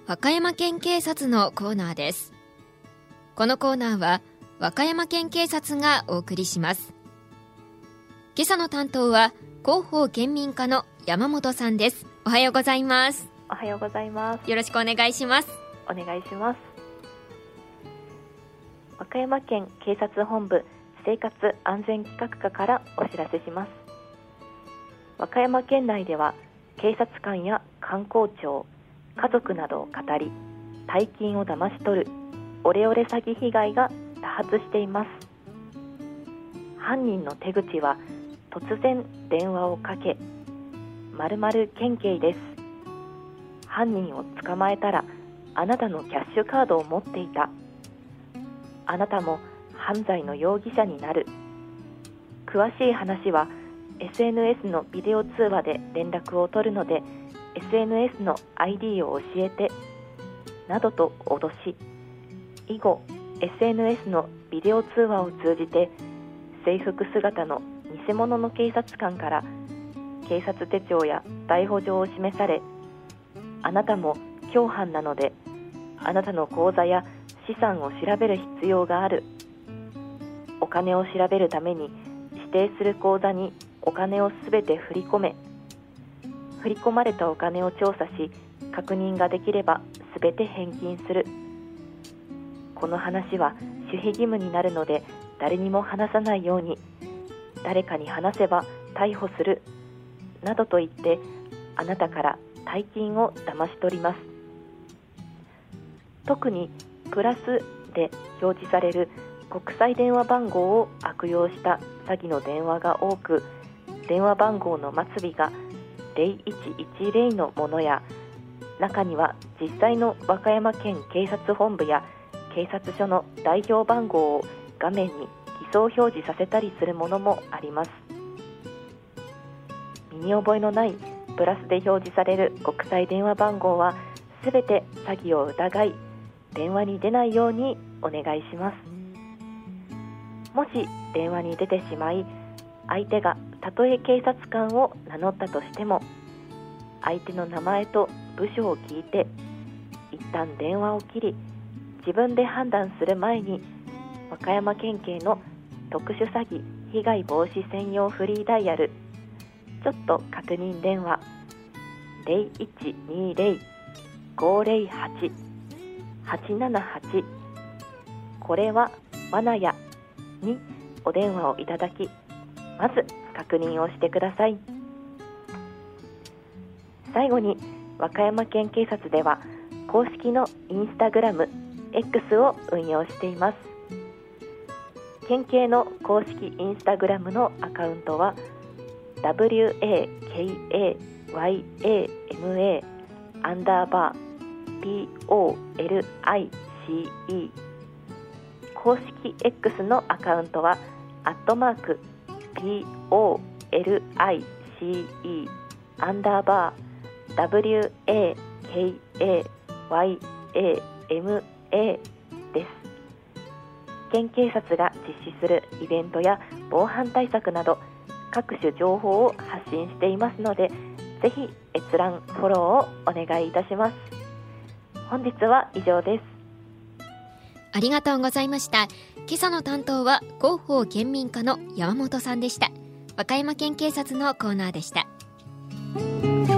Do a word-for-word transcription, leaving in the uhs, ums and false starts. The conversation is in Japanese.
和歌山県警察のコーナーです。このコーナーは和歌山県警察がお送りします。今朝の担当は広報県民課の山本さんです。おはようございます。 おはようございます。 よろしくお願いします。 お願いします。和歌山県警察本部生活安全企画課からお知らせします。和歌山県内では警察官や官公庁、家族などを語り、大金を騙し取るオレオレ詐欺被害が多発しています。犯人の手口は突然電話をかけ、〇〇県警です。犯人を捕まえたらあなたのキャッシュカードを持っていた。あなたも犯罪の容疑者になる。詳しい話は エスエヌエス のビデオ通話で連絡を取るので エスエヌエス の アイディー を教えてなどと脅し、以後 エスエヌエス のビデオ通話を通じて制服姿の偽物の警察官から警察手帳や逮捕状を示され、あなたも共犯なのであなたの口座や資産を調べる必要がある。お金を調べるために指定する口座にお金をすべて振り込め。振り込まれたお金を調査し、確認ができればすべて返金する。この話は守秘義務になるので誰にも話さないように。誰かに話せば逮捕する。などと言ってあなたから大金を騙し取ります。特にプラスで表示される国際電話番号を悪用した詐欺の電話が多く、電話番号の末尾がゼロいちいちゼロのものや、中には実際の和歌山県警察本部や警察署の代表番号を画面に偽装表示させたりするものもあります。身に覚えのないプラスで表示される国際電話番号はすべて詐欺を疑い、電話に出ないようにお願いします。もし電話に出てしまい、相手がたとえ警察官を名乗ったとしても、相手の名前と部署を聞いて一旦電話を切り、自分で判断する前に和歌山県警の特殊詐欺被害防止専用フリーダイヤルちょっと確認電話 ゼロいちにゼロ ごゼロはち はちななはち これは罠やにお電話をいただき、まず確認をしてください。最後に和歌山県警察では公式のインスタグラム X を運用しています。県警の公式インスタグラムのアカウントは ダブリューエーケーエーワイエーエムエー アンダーバー ピーオーエルアイシーイー、 公式 X のアカウントはアットマーク ピーオーエルアイシーイー アンダーバー ダブリューエーケーエーワイエーエムエー です。県警察が実施するイベントや防犯対策など各種情報を発信していますので、ぜひ閲覧フォローをお願いいたします。本日は以上です。 ありがとうございました。今朝の担当は広報県民課の山本さんでした。和歌山県警察のコーナーでした。